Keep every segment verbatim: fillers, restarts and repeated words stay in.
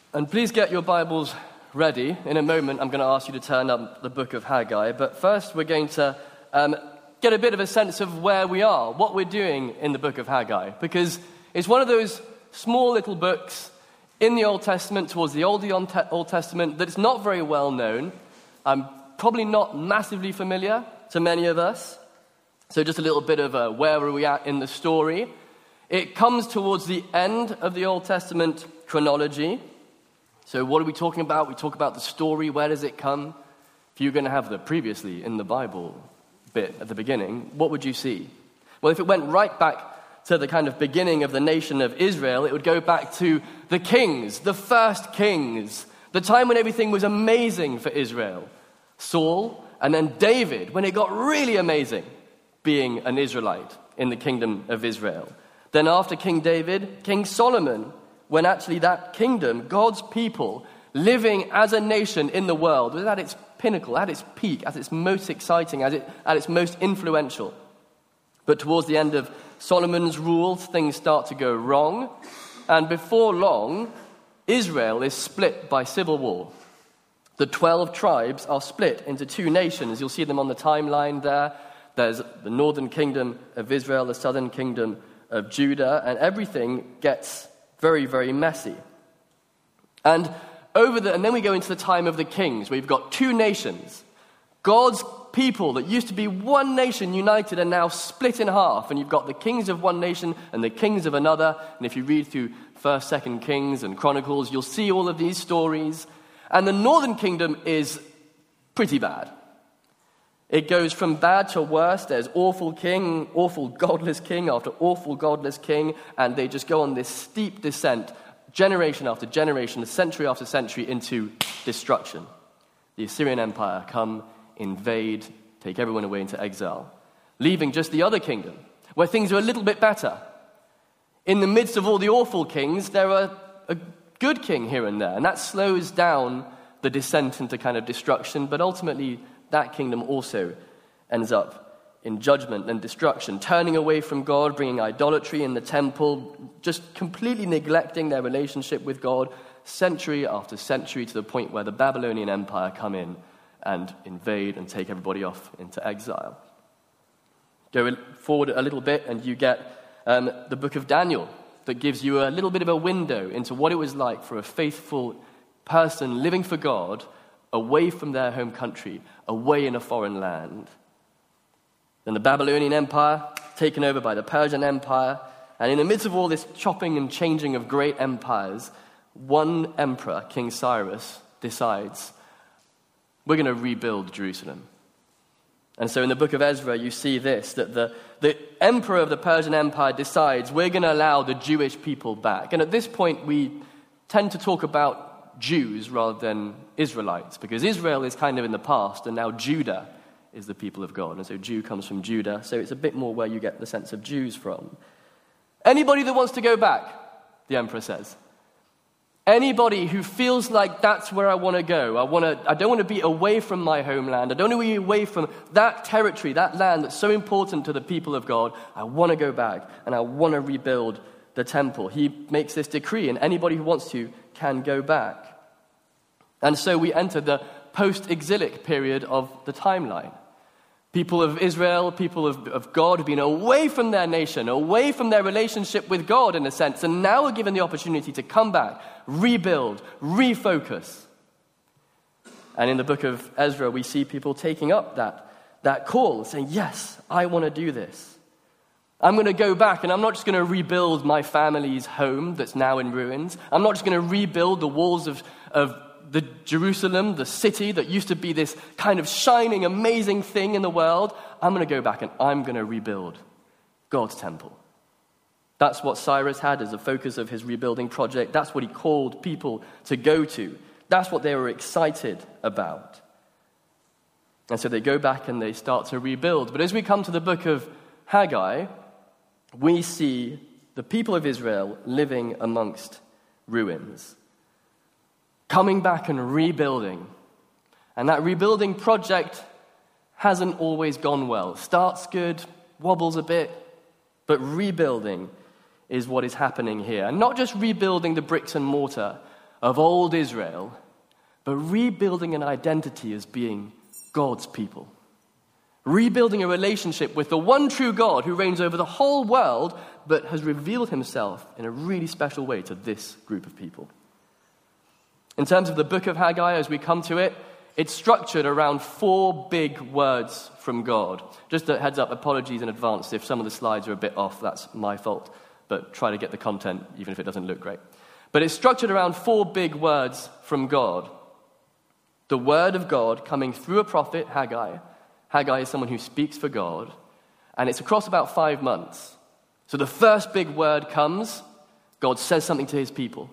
And please get your Bibles ready. In a moment, I'm going to ask you to turn up the book of Haggai. But first, we're going to um, get a bit of a sense of where we are, what we're doing in the book of Haggai. Because it's one of those small little books in the Old Testament, towards the Old Old Testament, that's not very well known. I'm probably not massively familiar to many of us. So just a little bit of a, where are we at in the story. It comes towards the end of the Old Testament chronology. So what are we talking about? We talk about the story. Where does it come? If you're going to have the previously in the Bible bit at the beginning, what would you see? Well, if it went right back to the kind of beginning of the nation of Israel, it would go back to the kings, the first kings, the time when everything was amazing for Israel. Saul, and then David, when it got really amazing, being an Israelite in the kingdom of Israel. Then after King David, King Solomon, when actually that kingdom, God's people, living as a nation in the world, was at its pinnacle, at its peak, at its most exciting, at, it, at its most influential. But towards the end of Solomon's rule, things start to go wrong. And before long, Israel is split by civil war. The twelve tribes are split into two nations. You'll see them on the timeline there. There's the northern kingdom of Israel, the southern kingdom of Judah, and everything gets very, very messy. And over the, and then we go into the time of the kings, where you've got two nations. God's people that used to be one nation united are now split in half, and you've got the kings of one nation and the kings of another. And if you read through First, Second Kings and Chronicles, you'll see all of these stories. And the northern kingdom is pretty bad. It goes from bad to worse. There's awful king, awful godless king after awful godless king, and they just go on this steep descent, generation after generation, century after century, into destruction. The Assyrian Empire come, invade, take everyone away into exile, leaving just the other kingdom, where things are a little bit better. In the midst of all the awful kings, there are a good king here and there, and that slows down the descent into kind of destruction, but ultimately that kingdom also ends up in judgment and destruction, turning away from God, bringing idolatry in the temple, just completely neglecting their relationship with God, century after century, to the point where the Babylonian Empire come in and invade and take everybody off into exile. Go forward a little bit and you get um, the book of Daniel, that gives you a little bit of a window into what it was like for a faithful person living for God away from their home country, away in a foreign land. Then the Babylonian Empire, taken over by the Persian Empire, and in the midst of all this chopping and changing of great empires, one emperor, King Cyrus, decides, we're going to rebuild Jerusalem. And so in the book of Ezra, you see this, that the, the emperor of the Persian Empire decides we're going to allow the Jewish people back. And at this point, we tend to talk about Jews rather than Israelites, because Israel is kind of in the past, and now Judah is the people of God. And so Jew comes from Judah, so it's a bit more where you get the sense of Jews from. Anybody that wants to go back, the emperor says. Anybody who feels like that's where I want to go. I want to. I don't want to be away from my homeland. I don't want to be away from that territory, that land that's so important to the people of God. I want to go back, and I want to rebuild the temple. He makes this decree, and anybody who wants to can go back. And so we enter the post-exilic period of the timeline. People of Israel, people of, of God, have been away from their nation, away from their relationship with God in a sense, and now are given the opportunity to come back, rebuild, refocus. And in the book of Ezra, we see people taking up that, that call, saying, yes, I want to do this. I'm going to go back, and I'm not just going to rebuild my family's home that's now in ruins. I'm not just going to rebuild the walls of, of the Jerusalem, the city that used to be this kind of shining, amazing thing in the world. I'm going to go back and I'm going to rebuild God's temple. That's what Cyrus had as a focus of his rebuilding project. That's what he called people to go to. That's what they were excited about. And so they go back and they start to rebuild. But as we come to the book of Haggai, we see the people of Israel living amongst ruins, coming back and rebuilding. And that rebuilding project hasn't always gone well. Starts good, wobbles a bit, but rebuilding is what is happening here. And not just rebuilding the bricks and mortar of old Israel, but rebuilding an identity as being God's people. Rebuilding a relationship with the one true God who reigns over the whole world, but has revealed himself in a really special way to this group of people. In terms of the book of Haggai, as we come to it, it's structured around four big words from God. Just a heads up, apologies in advance if some of the slides are a bit off, that's my fault, but try to get the content even if it doesn't look great. But it's structured around four big words from God. The word of God coming through a prophet, Haggai. Haggai is someone who speaks for God, and it's across about five months. So the first big word comes, God says something to his people.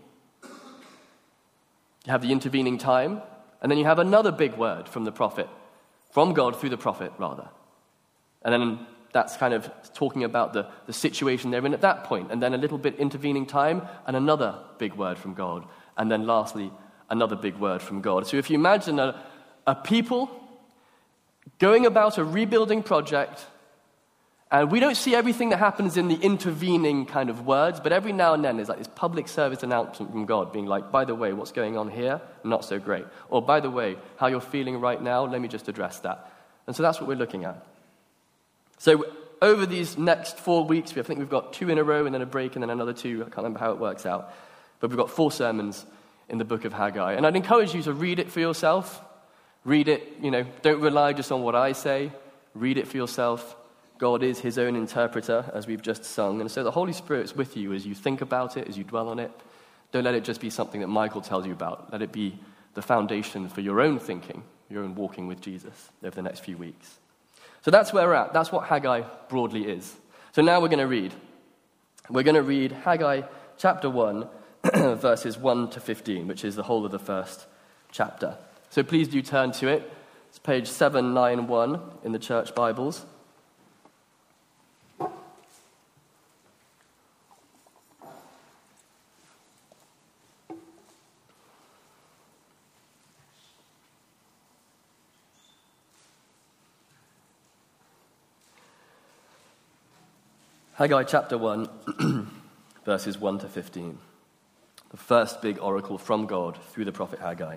You have the intervening time, and then you have another big word from the prophet, from God through the prophet, rather. And then that's kind of talking about the, the situation they're in at that point, and then a little bit intervening time, and another big word from God. And then lastly, another big word from God. So if you imagine a, a people going about a rebuilding project, and we don't see everything that happens in the intervening kind of words, but every now and then there's like this public service announcement from God being like, by the way, what's going on here? Not so great. Or by the way, how you're feeling right now, let me just address that. And so that's what we're looking at. So over these next four weeks, I think we've got two in a row and then a break and then another two. I can't remember how it works out. But we've got four sermons in the book of Haggai. And I'd encourage you to read it for yourself. Read it, you know, don't rely just on what I say. Read it for yourself. God is his own interpreter, as we've just sung. And so the Holy Spirit's with you as you think about it, as you dwell on it. Don't let it just be something that Michael tells you about. Let it be the foundation for your own thinking, your own walking with Jesus over the next few weeks. So that's where we're at. That's what Haggai broadly is. So now we're going to read. We're going to read Haggai chapter one, verses one to fifteen, which is the whole of the first chapter. So please do turn to it. It's page seven ninety-one in the church Bibles. Haggai chapter one, verses one to fifteen. The first big oracle from God through the prophet Haggai.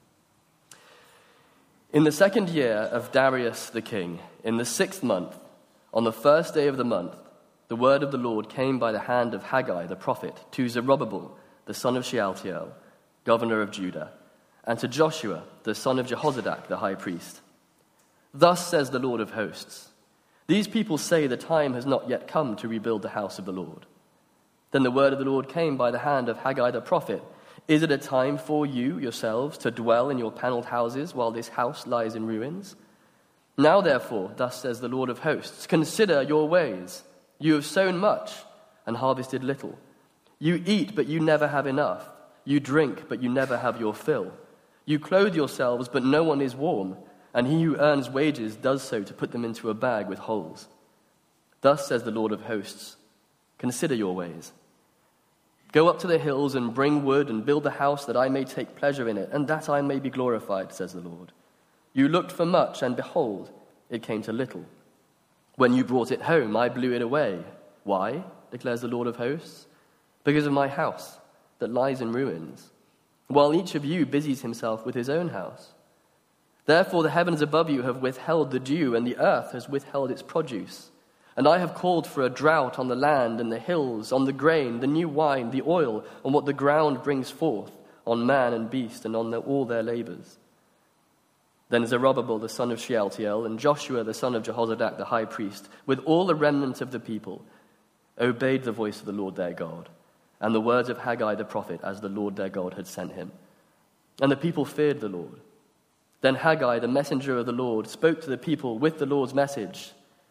In the second year of Darius the king, in the sixth month, on the first day of the month, the word of the Lord came by the hand of Haggai the prophet to Zerubbabel, the son of Shealtiel, governor of Judah, and to Joshua, the son of Jehozadak, the high priest. Thus says the Lord of hosts, these people say the time has not yet come to rebuild the house of the Lord. Then the word of the Lord came by the hand of Haggai the prophet. Is it a time for you yourselves to dwell in your paneled houses while this house lies in ruins? Now therefore, thus says the Lord of hosts, consider your ways. You have sown much and harvested little. You eat, but you never have enough. You drink, but you never have your fill. You clothe yourselves, but no one is warm. And he who earns wages does so to put them into a bag with holes. Thus says the Lord of hosts, consider your ways. Go up to the hills and bring wood and build a house that I may take pleasure in it, and that I may be glorified, says the Lord. You looked for much, and behold, it came to little. When you brought it home, I blew it away. Why, declares the Lord of hosts? Because of my house that lies in ruins, while each of you busies himself with his own house. Therefore the heavens above you have withheld the dew, and the earth has withheld its produce. And I have called for a drought on the land and the hills, on the grain, the new wine, the oil, on what the ground brings forth, on man and beast, and on the, all their labors. Then Zerubbabel the son of Shealtiel, and Joshua the son of Jehozadak the high priest, with all the remnant of the people, obeyed the voice of the Lord their God, and the words of Haggai the prophet, as the Lord their God had sent him. And the people feared the Lord. Then Haggai, the messenger of the Lord, spoke to the people with the Lord's message.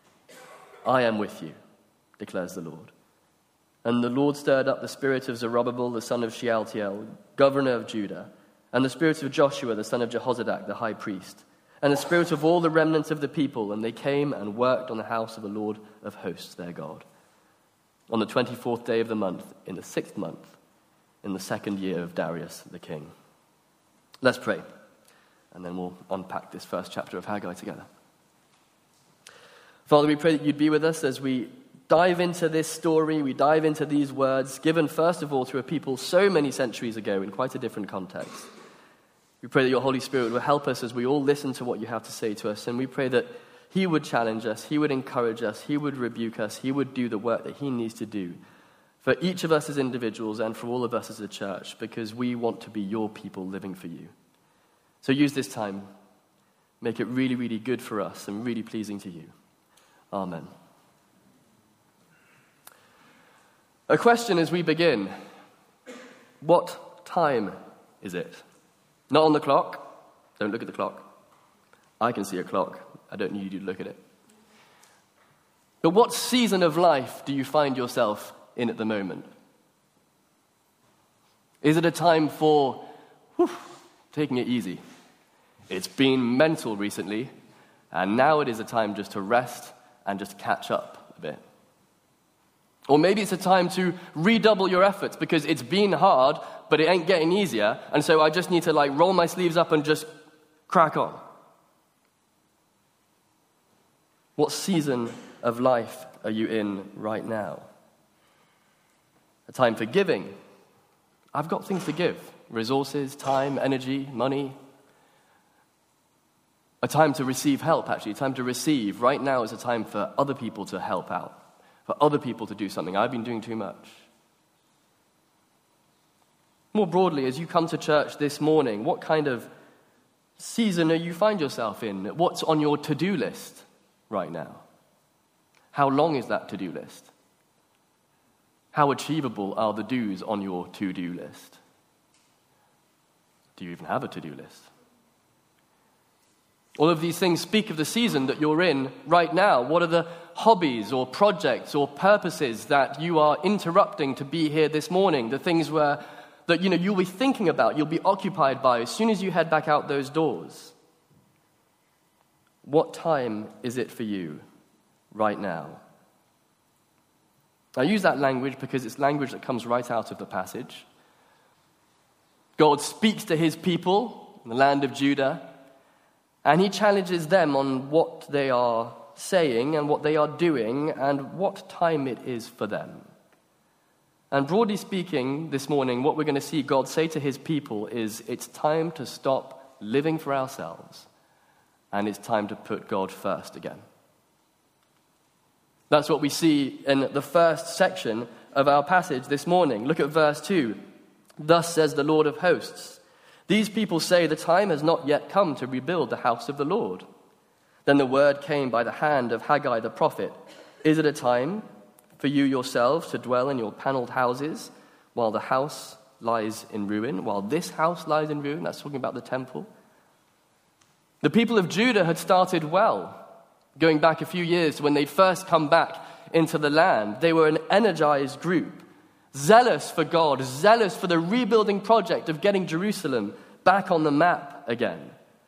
I am with you, declares the Lord. And the Lord stirred up the spirit of Zerubbabel, the son of Shealtiel, governor of Judah, and the spirit of Joshua, the son of Jehozadak, the high priest, and the spirit of all the remnants of the people, and they came and worked on the house of the Lord of hosts, their God. On the twenty-fourth day of the month, in the sixth month, in the second year of Darius the king. Let's pray. And then we'll unpack this first chapter of Haggai together. Father, we pray that you'd be with us as we dive into this story, we dive into these words, given first of all to a people so many centuries ago in quite a different context. We pray that your Holy Spirit will help us as we all listen to what you have to say to us, and we pray that he would challenge us, he would encourage us, he would rebuke us, he would do the work that he needs to do for each of us as individuals and for all of us as a church, because we want to be your people living for you. So use this time, make it really, really good for us and really pleasing to you. Amen. A question as we begin. What time is it? Not on the clock. Don't look at the clock. I can see a clock. I don't need you to look at it. But what season of life do you find yourself in at the moment? Is it a time for whew, taking it easy? It's been mental recently, and now it is a time just to rest and just catch up a bit. Or maybe it's a time to redouble your efforts because it's been hard, but it ain't getting easier, and so I just need to like roll my sleeves up and just crack on. What season of life are you in right now? A time for giving. I've got things to give. Resources, time, energy, money. A time to receive help, actually. A time to receive. Right now is a time for other people to help out. For other people to do something. I've been doing too much. More broadly, as you come to church this morning, what kind of season are you find yourself in? What's on your to-do list right now? How long is that to-do list? How achievable are the do's on your to-do list? Do you even have a to-do list? All of these things speak of the season that you're in right now. What are the hobbies or projects or purposes that you are interrupting to be here this morning? The things where, that you know, you'll be thinking about, you'll be occupied by as soon as you head back out those doors. What time is it for you right now? I use that language because it's language that comes right out of the passage. God speaks to his people in the land of Judah, and he challenges them on what they are saying and what they are doing and what time it is for them. And broadly speaking, this morning, what we're going to see God say to his people is it's time to stop living for ourselves, and it's time to put God first again. That's what we see in the first section of our passage this morning. Look at verse two. Thus says the Lord of hosts, these people say the time has not yet come to rebuild the house of the Lord. Then the word came by the hand of Haggai the prophet. Is it a time for you yourselves to dwell in your paneled houses while the house lies in ruin, while this house lies in ruin? That's talking about the temple. The people of Judah had started well. Going back a few years to when they'd first come back into the land, they were an energized group, zealous for God, zealous for the rebuilding project of getting Jerusalem back on the map again.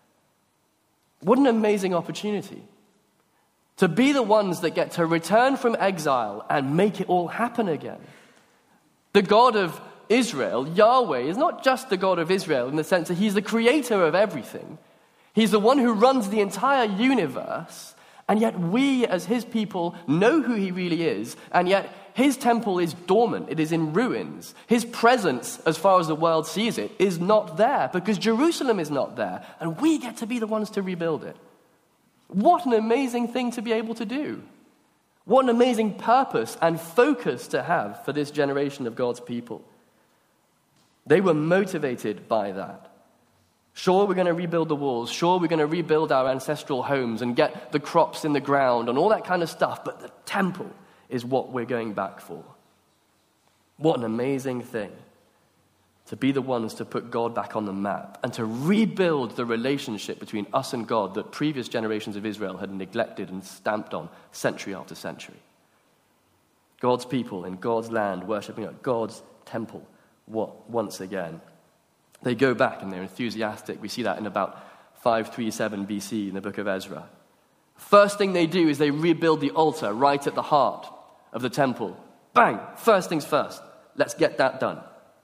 What an amazing opportunity to be the ones that get to return from exile and make it all happen again. The God of Israel, Yahweh, is not just the God of Israel in the sense that he's the creator of everything. He's the one who runs the entire universe. And yet we, as his people, know who he really is, and yet his temple is dormant. It is in ruins. His presence, as far as the world sees it, is not there, because Jerusalem is not there, and we get to be the ones to rebuild it. What an amazing thing to be able to do. What an amazing purpose and focus to have for this generation of God's people. They were motivated by that. Sure, we're going to rebuild the walls. Sure, we're going to rebuild our ancestral homes and get the crops in the ground and all that kind of stuff. But the temple is what we're going back for. What an amazing thing to be the ones to put God back on the map and to rebuild the relationship between us and God that previous generations of Israel had neglected and stamped on century after century. God's people in God's land worshiping at God's temple once again. They go back and they're enthusiastic. We see that in about five thirty-seven B C in the book of Ezra. First thing they do is they rebuild the altar right at the heart of the temple. Bang! First things first. Let's get that done.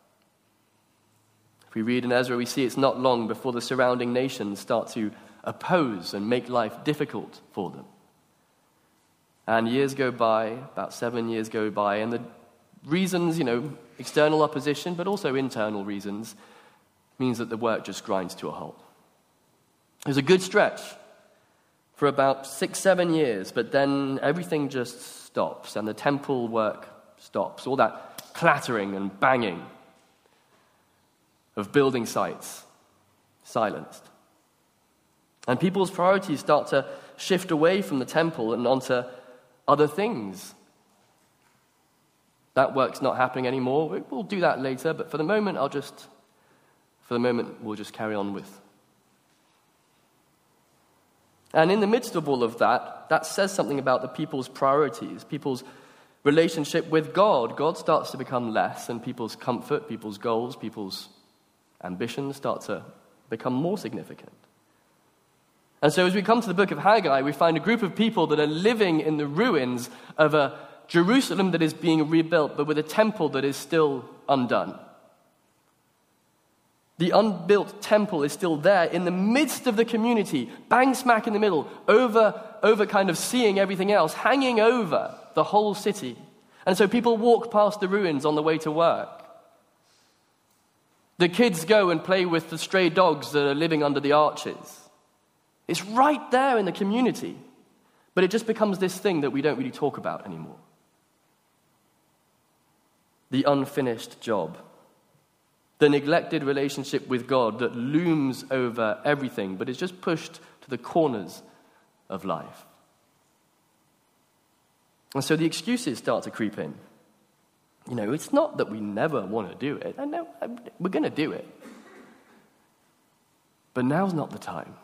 If we read in Ezra, we see it's not long before the surrounding nations start to oppose and make life difficult for them. And years go by, about seven years go by, and the reasons, you know, external opposition, but also internal reasons, means that the work just grinds to a halt. There's a good stretch for about six, seven years, but then everything just stops, and the temple work stops. All that clattering and banging of building sites silenced. And people's priorities start to shift away from the temple and onto other things. That work's not happening anymore. We'll do that later, but for the moment, I'll just, for the moment, we'll just carry on with. And in the midst of all of that, that says something about the people's priorities, people's relationship with God. God starts to become less, and people's comfort, people's goals, people's ambitions start to become more significant. And so as we come to the book of Haggai, we find a group of people that are living in the ruins of a Jerusalem that is being rebuilt, but with a temple that is still undone. The unbuilt temple is still there in the midst of the community, bang smack in the middle, over, over kind of seeing everything else, hanging over the whole city. And so people walk past the ruins on the way to work. The kids go and play with the stray dogs that are living under the arches. It's right there in the community, but it just becomes this thing that we don't really talk about anymore. The unfinished job. The neglected relationship with God that looms over everything, but is just pushed to the corners of life. And so the excuses start to creep in. You know, it's not that we never want to do it. I know, we're going to do it. But now's not the time.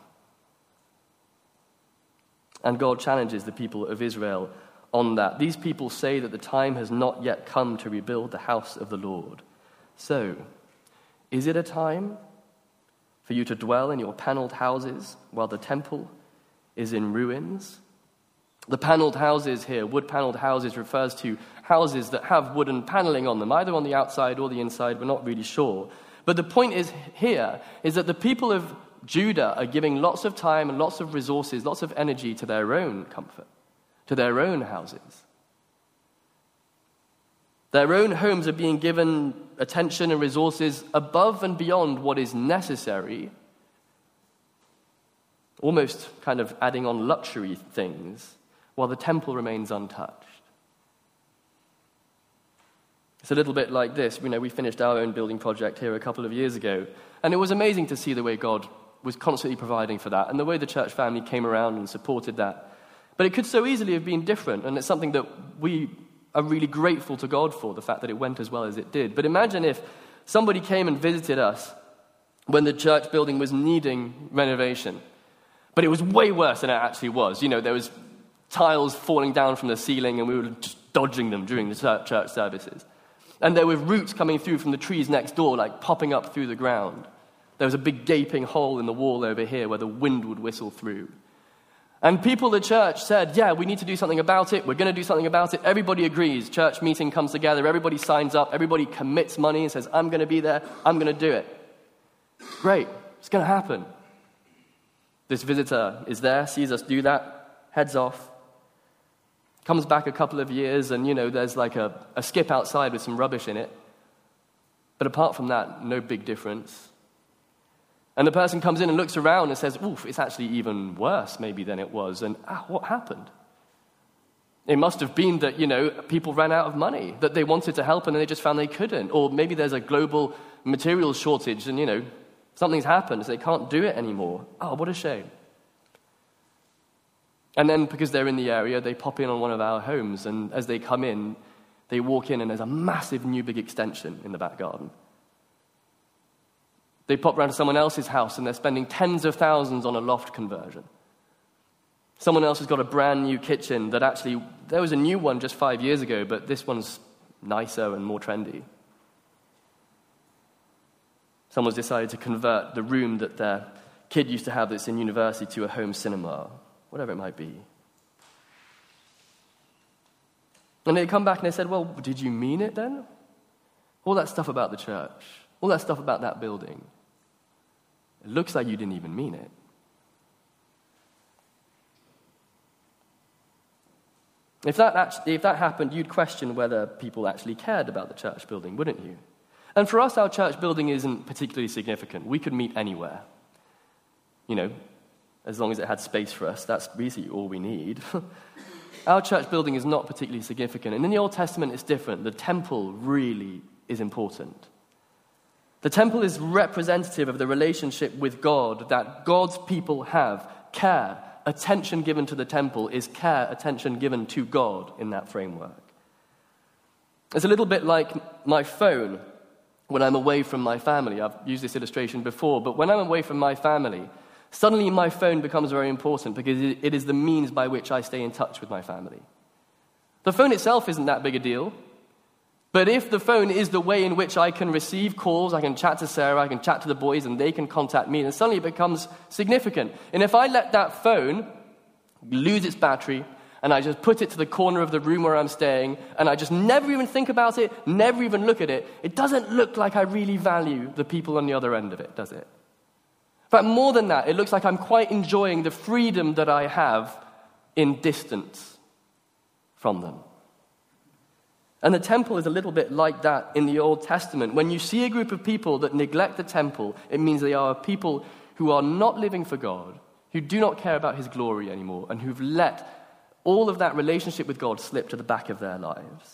And God challenges the people of Israel on that. These people say that the time has not yet come to rebuild the house of the Lord. So, is it a time for you to dwell in your paneled houses while the temple is in ruins? The paneled houses here, wood-paneled houses, refers to houses that have wooden paneling on them, either on the outside or the inside, we're not really sure. But the point is here is that the people of Judah are giving lots of time and lots of resources, lots of energy to their own comfort, to their own houses. Their own homes are being given attention and resources above and beyond what is necessary, almost kind of adding on luxury things, while the temple remains untouched. It's a little bit like this. You know, we finished our own building project here a couple of years ago, and it was amazing to see the way God was constantly providing for that, and the way the church family came around and supported that. But it could so easily have been different, and it's something that we are really grateful to God for, the fact that it went as well as it did. But imagine if somebody came and visited us when the church building was needing renovation, but it was way worse than it actually was. You know, there was tiles falling down from the ceiling, and we were just dodging them during the church services. And there were roots coming through from the trees next door, like popping up through the ground. There was a big gaping hole in the wall over here where the wind would whistle through. And people at church said, yeah, we need to do something about it. We're going to do something about it. Everybody agrees. Church meeting comes together. Everybody signs up. Everybody commits money and says, I'm going to be there. I'm going to do it. Great. It's going to happen. This visitor is there, sees us do that, heads off, comes back a couple of years, and, you know, there's like a, a skip outside with some rubbish in it. But apart from that, no big difference. And the person comes in and looks around and says, oof, it's actually even worse maybe than it was. And ah, what happened? It must have been that, you know, people ran out of money, that they wanted to help and then they just found they couldn't. Or maybe there's a global material shortage and, you know, something's happened, so they can't do it anymore. Oh, what a shame. And then because they're in the area, they pop in on one of our homes, and as they come in, they walk in and there's a massive new big extension in the back garden. They pop round to someone else's house and they're spending tens of thousands on a loft conversion. Someone else has got a brand new kitchen that actually, there was a new one just five years ago, but this one's nicer and more trendy. Someone's decided to convert the room that their kid used to have that's in university to a home cinema, whatever it might be. And they come back and they said, well, did you mean it then? All that stuff about the church, all that stuff about that building. It looks like you didn't even mean it. If that, actually, if that happened, you'd question whether people actually cared about the church building, wouldn't you? And for us, our church building isn't particularly significant. We could meet anywhere. You know, as long as it had space for us, that's basically all we need. Our church building is not particularly significant. And in the Old Testament, it's different. The temple really is important. The temple is representative of the relationship with God that God's people have. Care, attention given to the temple is care, attention given to God in that framework. It's a little bit like my phone when I'm away from my family. I've used this illustration before, but when I'm away from my family, suddenly my phone becomes very important because it is the means by which I stay in touch with my family. The phone itself isn't that big a deal, but if the phone is the way in which I can receive calls, I can chat to Sarah, I can chat to the boys, and they can contact me, then suddenly it becomes significant. And if I let that phone lose its battery, and I just put it to the corner of the room where I'm staying, and I just never even think about it, never even look at it, it doesn't look like I really value the people on the other end of it, does it? In fact, more than that, it looks like I'm quite enjoying the freedom that I have in distance from them. And the temple is a little bit like that in the Old Testament. When you see a group of people that neglect the temple, it means they are people who are not living for God, who do not care about his glory anymore, and who've let all of that relationship with God slip to the back of their lives.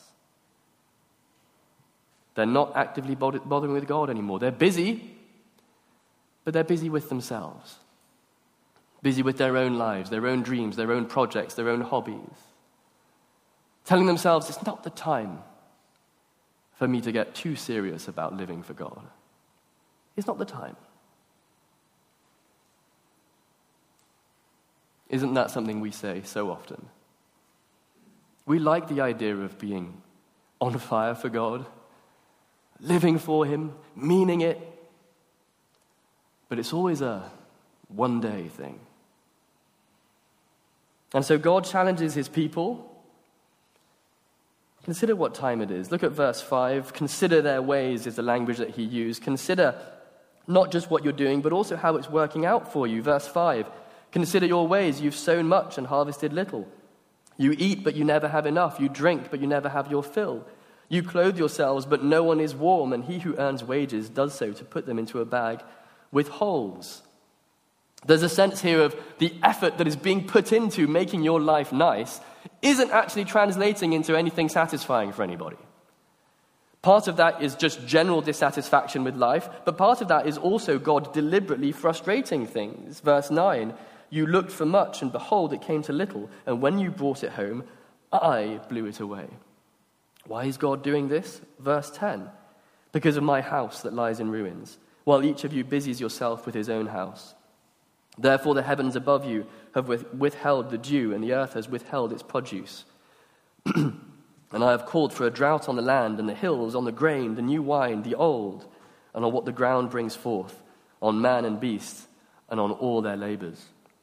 They're not actively bothering with God anymore. They're busy, but they're busy with themselves. Busy with their own lives, their own dreams, their own projects, their own hobbies. Telling themselves, it's not the time for me to get too serious about living for God. It's not the time. Isn't that something we say so often? We like the idea of being on fire for God, living for him, meaning it, but it's always a one-day thing. And so God challenges his people. Consider what time it is. Look at verse five. Consider their ways is the language that he used. Consider not just what you're doing, but also how it's working out for you. Verse five. Consider your ways. You've sown much and harvested little. You eat, but you never have enough. You drink, but you never have your fill. You clothe yourselves, but no one is warm, and he who earns wages does so to put them into a bag with holes. There's a sense here of the effort that is being put into making your life nice isn't actually translating into anything satisfying for anybody. Part of that is just general dissatisfaction with life, but part of that is also God deliberately frustrating things. Verse nine, you looked for much, and behold, it came to little, and when you brought it home, I blew it away. Why is God doing this? Verse ten, because of my house that lies in ruins, while each of you busies yourself with his own house. Therefore the heavens above you have withheld the dew, and the earth has withheld its produce. And I have called for a drought on the land, and the hills, on the grain, the new wine, the old, and on what the ground brings forth, on man and beast, and on all their labors.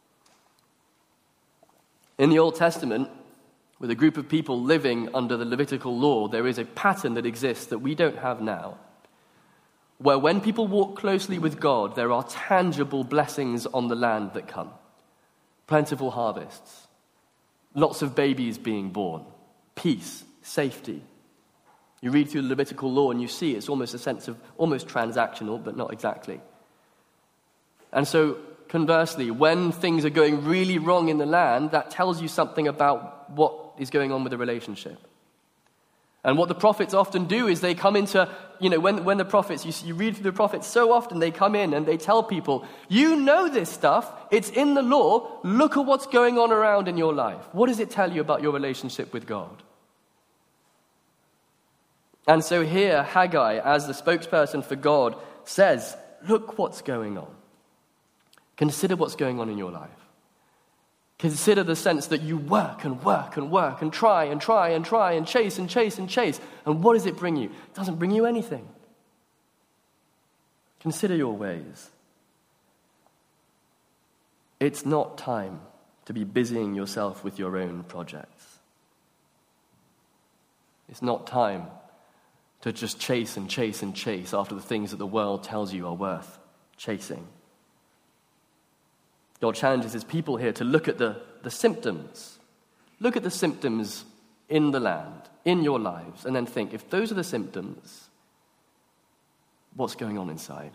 In the Old Testament, with a group of people living under the Levitical law, there is a pattern that exists that we don't have now, where when people walk closely with God, there are tangible blessings on the land that come. Plentiful harvests, lots of babies being born, peace, safety. You read through the Levitical law and you see it's almost a sense of almost transactional, but not exactly. And so, conversely, when things are going really wrong in the land, that tells you something about what is going on with the relationship. And what the prophets often do is they come into, you know, when, when the prophets, you, you read through the prophets, so often they come in and they tell people, you know this stuff, it's in the law, look at what's going on around in your life. What does it tell you about your relationship with God? And so here, Haggai, as the spokesperson for God, says, look what's going on. Consider what's going on in your life. Consider the sense that you work and work and work and try and try and try and chase and chase and chase. And what does it bring you? It doesn't bring you anything. Consider your ways. It's not time to be busying yourself with your own projects. It's not time to just chase and chase and chase after the things that the world tells you are worth chasing. God challenges his people here to look at the, the symptoms. Look at the symptoms in the land, in your lives, and then think, if those are the symptoms, what's going on inside?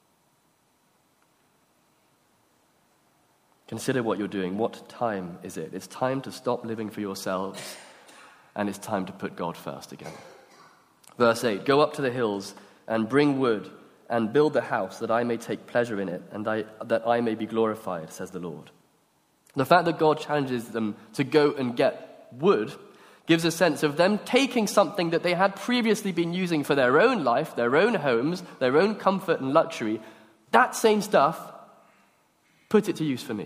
Consider what you're doing. What time is it? It's time to stop living for yourselves, and it's time to put God first again. Verse eight, go up to the hills and bring wood and build the house that I may take pleasure in it and I, that I may be glorified, says the Lord. The fact that God challenges them to go and get wood gives a sense of them taking something that they had previously been using for their own life, their own homes, their own comfort and luxury, that same stuff, put it to use for me.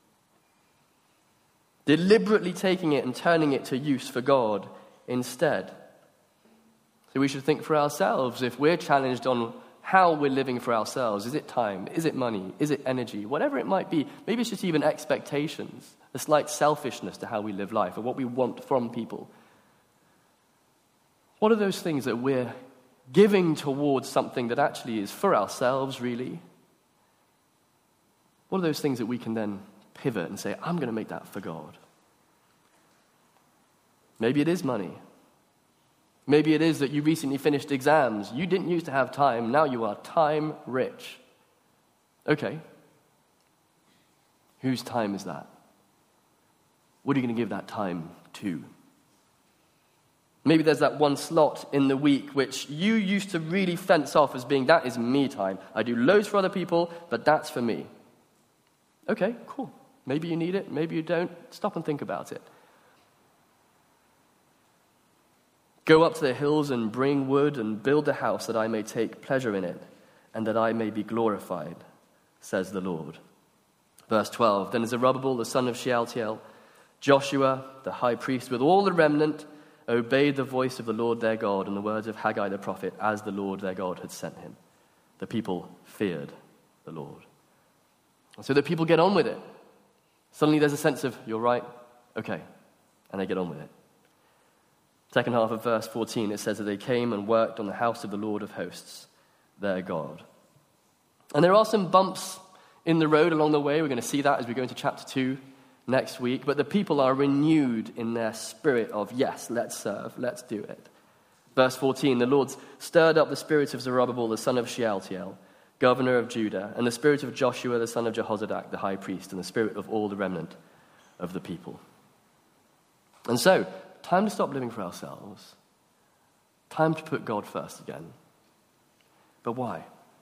Deliberately taking it and turning it to use for God instead. So we should think for ourselves, if we're challenged on how we're living for ourselves. Is it time? Is it money? Is it energy? Whatever it might be. Maybe it's just even expectations, a slight selfishness to how we live life or what we want from people. What are those things that we're giving towards something that actually is for ourselves, really? What are those things that we can then pivot and say, I'm going to make that for God? Maybe it is money. Maybe it is that you recently finished exams. You didn't used to have time. Now you are time rich. Okay. Whose time is that? What are you going to give that time to? Maybe there's that one slot in the week which you used to really fence off as being, that is me time. I do loads for other people, but that's for me. Okay, cool. Maybe you need it. Maybe you don't. Stop and think about it. Go up to the hills and bring wood and build a house that I may take pleasure in it and that I may be glorified, says the Lord. Verse twelve, then Zerubbabel, the son of Shealtiel, Joshua, the high priest, with all the remnant, obeyed the voice of the Lord their God and the words of Haggai the prophet, as the Lord their God had sent him. The people feared the Lord. And so the people get on with it. Suddenly there's a sense of, you're right, okay, and they get on with it. Second half of verse fourteen, it says that they came and worked on the house of the Lord of hosts, their God. And there are some bumps in the road along the way. We're going to see that as we go into chapter two next week. But the people are renewed in their spirit of, yes, let's serve, let's do it. Verse fourteen, the Lord stirred up the spirit of Zerubbabel, the son of Shealtiel, governor of Judah, and the spirit of Joshua, the son of Jehozadak, the high priest, and the spirit of all the remnant of the people. And so, time to stop living for ourselves. Time to put God first again. But why?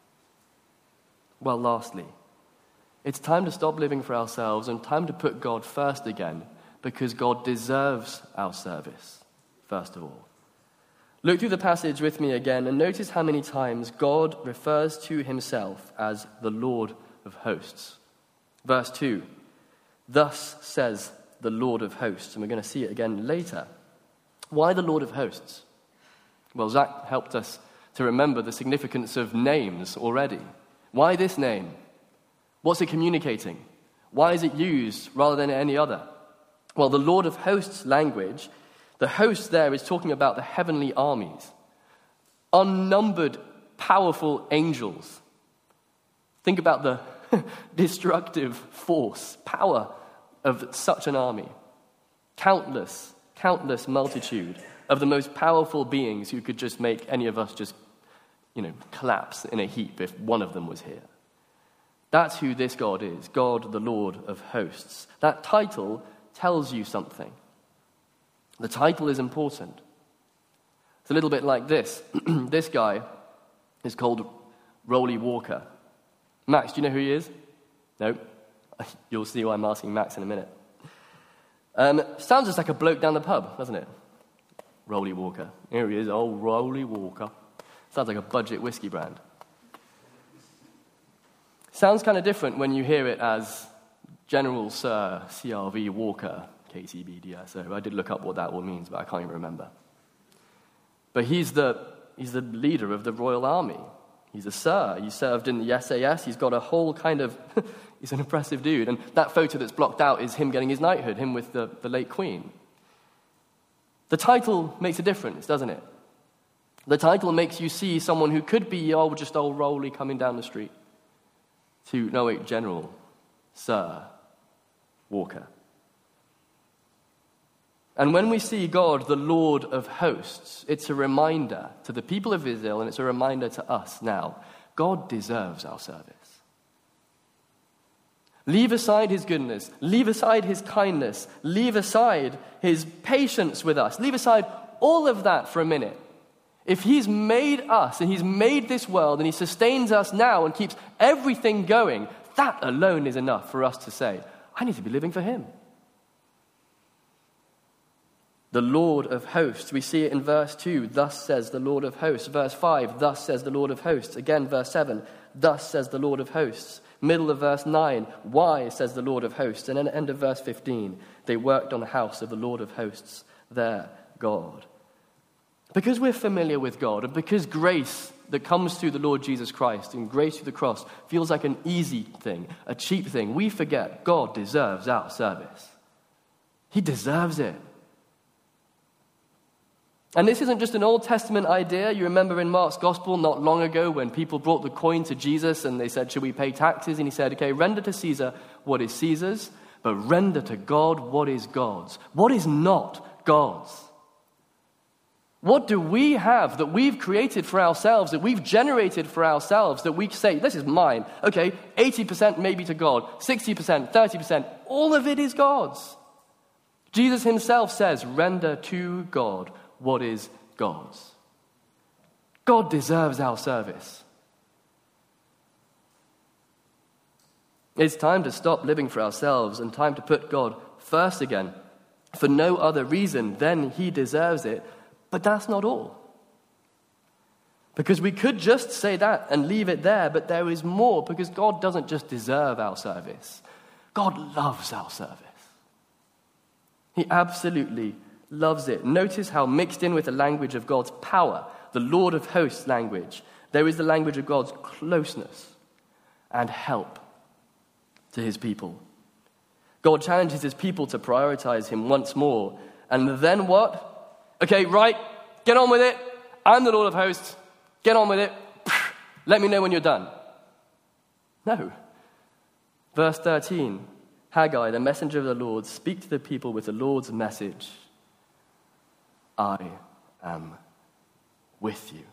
Well, lastly, it's time to stop living for ourselves and time to put God first again because God deserves our service, first of all. Look through the passage with me again and notice how many times God refers to himself as the Lord of hosts. Verse two, thus says the Lord of hosts, and we're going to see it again later. Why the Lord of hosts? Well, Zach helped us to remember the significance of names already. Why this name? What's it communicating? Why is it used rather than any other? Well, the Lord of hosts language, the host there is talking about the heavenly armies, unnumbered, powerful angels. Think about the destructive force, power of such an army. Countless, countless multitude of the most powerful beings who could just make any of us just, you know, collapse in a heap if one of them was here. That's who this God is, God, the Lord of hosts. That title tells you something. The title is important. It's a little bit like this. This guy is called Rolly Walker. Max, do you know who he is? No? You'll see why I'm asking Max in a minute. Um, sounds just like a bloke down the pub, doesn't it? Rolly Walker. Here he is, oh, Rolly Walker. Sounds like a budget whiskey brand. Sounds kind of different when you hear it as General Sir C R V Walker, K C B D S O. I did look up what that all means, but I can't even remember. But he's the, he's the leader of the Royal Army. He's a sir. He served in the S A S. He's got a whole kind of... he's an impressive dude. And that photo that's blocked out is him getting his knighthood, him with the, the late Queen. The title makes a difference, doesn't it? The title makes you see someone who could be, oh, just old Rolly coming down the street, to, no wait, General Sir Walker. And when we see God, the Lord of hosts, it's a reminder to the people of Israel, and it's a reminder to us now. God deserves our service. Leave aside his goodness, leave aside his kindness, leave aside his patience with us, leave aside all of that for a minute. If he's made us and he's made this world and he sustains us now and keeps everything going, that alone is enough for us to say, I need to be living for him. The Lord of hosts, we see it in verse two, thus says the Lord of hosts. Verse five, thus says the Lord of hosts. Again, verse seven, thus says the Lord of hosts. Middle of verse nine, why, says the Lord of hosts. And then at the end of verse fifteen, they worked on the house of the Lord of hosts, their God. Because we're familiar with God, and because grace that comes through the Lord Jesus Christ and grace through the cross feels like an easy thing, a cheap thing, we forget God deserves our service. He deserves it. And this isn't just an Old Testament idea. You remember in Mark's Gospel not long ago when people brought the coin to Jesus and they said, should we pay taxes? And he said, okay, render to Caesar what is Caesar's, but render to God what is God's. What is not God's? What do we have that we've created for ourselves, that we've generated for ourselves, that we say, this is mine. Okay, eighty percent maybe to God, sixty percent, thirty percent, all of it is God's. Jesus himself says, render to God what is God's. God deserves our service. It's time to stop living for ourselves and time to put God first again, for no other reason than he deserves it. But that's not all. Because we could just say that and leave it there, but there is more, because God doesn't just deserve our service. God loves our service. He absolutely loves it. Notice how mixed in with the language of God's power, the Lord of hosts language, there is the language of God's closeness and help to his people. God challenges his people to prioritize him once more. And then what? Okay, right, get on with it. I'm the Lord of hosts. Get on with it. Let me know when you're done. No. Verse thirteen, Haggai, the messenger of the Lord, speak to the people with the Lord's message. I am with you.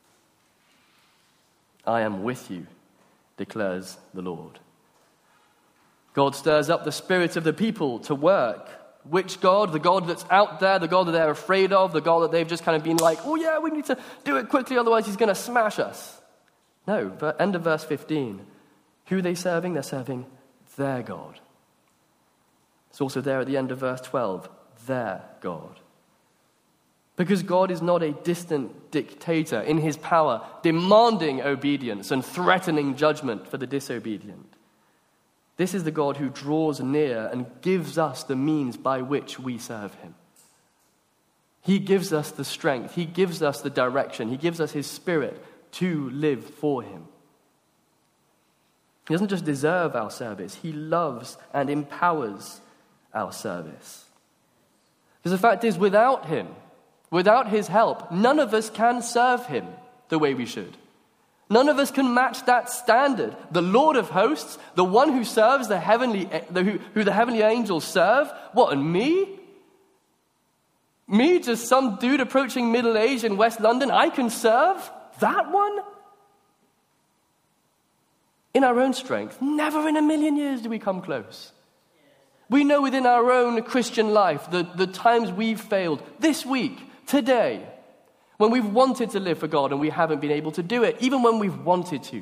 I am with you, declares the Lord. God stirs up the spirit of the people to work. Which God? The God that's out there, the God that they're afraid of, the God that they've just kind of been like, oh yeah, we need to do it quickly, otherwise he's going to smash us. No, but end of verse fifteen. Who are they serving? They're serving their God. It's also there at the end of verse twelve, their God. Because God is not a distant dictator in his power, demanding obedience and threatening judgment for the disobedient. This is the God who draws near and gives us the means by which we serve him. He gives us the strength. He gives us the direction. He gives us his spirit to live for him. He doesn't just deserve our service. He loves and empowers our service. Because the fact is, without him, without his help, none of us can serve him the way we should. None of us can match that standard. The Lord of hosts, the one who serves the heavenly, the, who, who the heavenly angels serve, what, and me? Me, just some dude approaching middle age in West London, I can serve that one? In our own strength, never in a million years do we come close. We know within our own Christian life the, the times we've failed this week, today, when we've wanted to live for God and we haven't been able to do it, even when we've wanted to.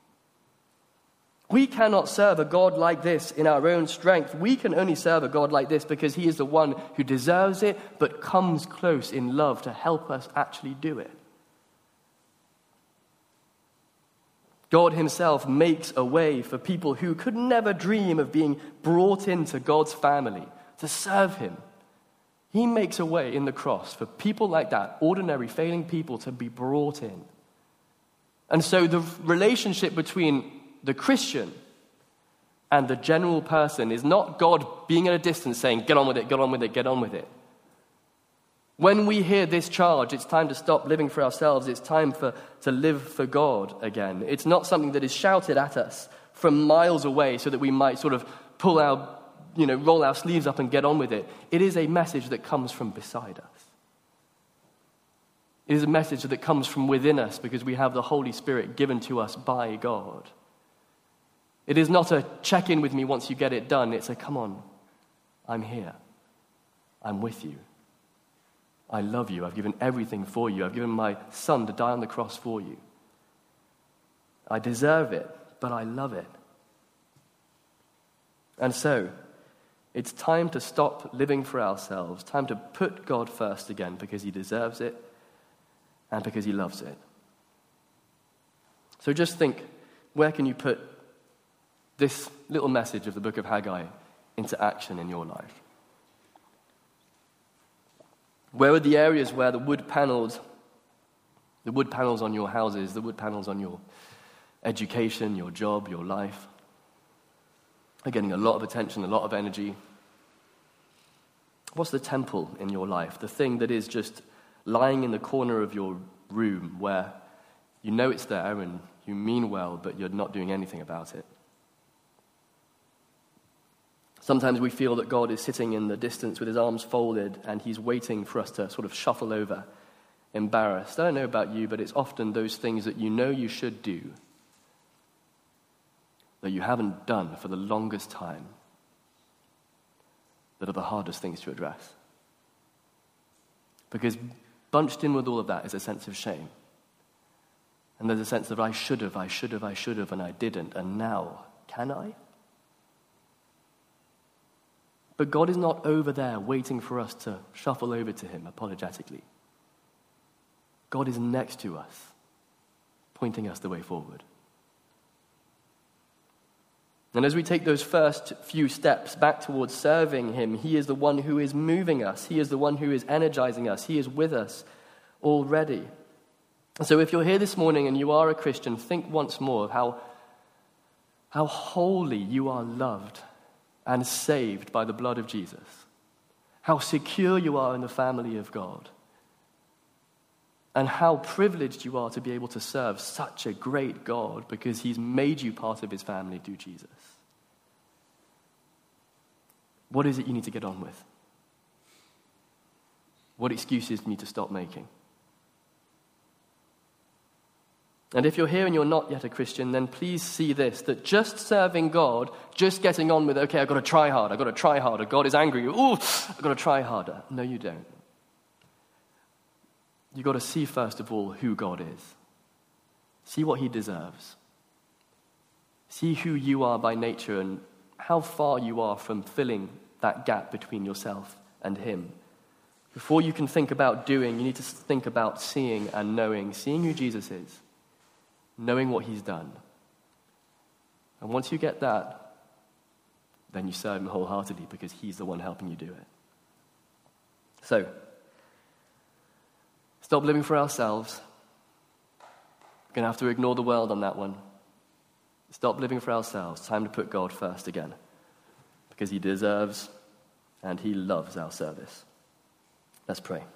We cannot serve a God like this in our own strength. We can only serve a God like this because he is the one who deserves it, but comes close in love to help us actually do it. God himself makes a way for people who could never dream of being brought into God's family to serve him. He makes a way in the cross for people like that, ordinary, failing people, to be brought in. And so the relationship between the Christian and the general person is not God being at a distance saying, get on with it, get on with it, get on with it. When we hear this charge, it's time to stop living for ourselves. It's time for to live for God again. It's not something that is shouted at us from miles away so that we might sort of pull our you know, roll our sleeves up and get on with it. It is a message that comes from beside us. It is a message that comes from within us because we have the Holy Spirit given to us by God. It is not a check in with me once you get it done. It's a come on, I'm here. I'm with you. I love you. I've given everything for you. I've given my son to die on the cross for you. I deserve it, but I love it. And so, it's time to stop living for ourselves, time to put God first again because he deserves it and because he loves it. So just think, where can you put this little message of the book of Haggai into action in your life? Where are the areas where the wood panels, the wood panels on your houses, the wood panels on your education, your job, your life, are getting a lot of attention, a lot of energy? What's the temple in your life? The thing that is just lying in the corner of your room where you know it's there and you mean well, but you're not doing anything about it. Sometimes we feel that God is sitting in the distance with his arms folded and he's waiting for us to sort of shuffle over, embarrassed. I don't know about you, but it's often those things that you know you should do that you haven't done for the longest time that are the hardest things to address. Because bunched in with all of that is a sense of shame. And there's a sense of I should have, I should have, I should have, and I didn't, and now, can I? But God is not over there waiting for us to shuffle over to him apologetically. God is next to us, pointing us the way forward. And as we take those first few steps back towards serving him, he is the one who is moving us. He is the one who is energizing us. He is with us already. So if you're here this morning and you are a Christian, think once more of how, how wholly you are loved and saved by the blood of Jesus. How secure you are in the family of God. And how privileged you are to be able to serve such a great God because he's made you part of his family through Jesus. What is it you need to get on with? What excuses do you need to stop making? And if you're here and you're not yet a Christian, then please see this, that just serving God, just getting on with, okay, I've got to try hard, I've got to try harder, God is angry, ooh, I've got to try harder. No, you don't. You've got to see first of all who God is. See what he deserves. See who you are by nature and how far you are from filling that gap between yourself and him. Before you can think about doing, you need to think about seeing and knowing, seeing who Jesus is, knowing what he's done. And once you get that, then you serve him wholeheartedly because he's the one helping you do it. So, stop living for ourselves. We're going to have to ignore the world on that one. Stop living for ourselves. Time to put God first again. Because he deserves and he loves our service. Let's pray.